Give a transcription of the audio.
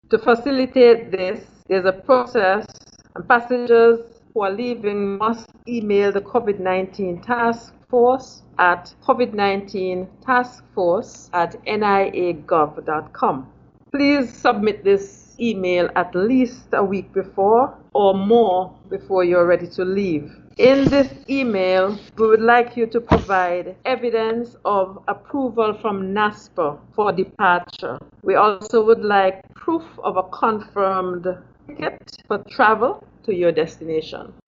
To facilitate this, there's a process, and passengers who are leaving must email the COVID-19 task force at covid19taskforce@nia.gov.com. Please submit this email at least a week before or more before you're ready to leave. In this email, we would like you to provide evidence of approval from NASPA for departure. We also would like proof of a confirmed ticket for travel to your destination.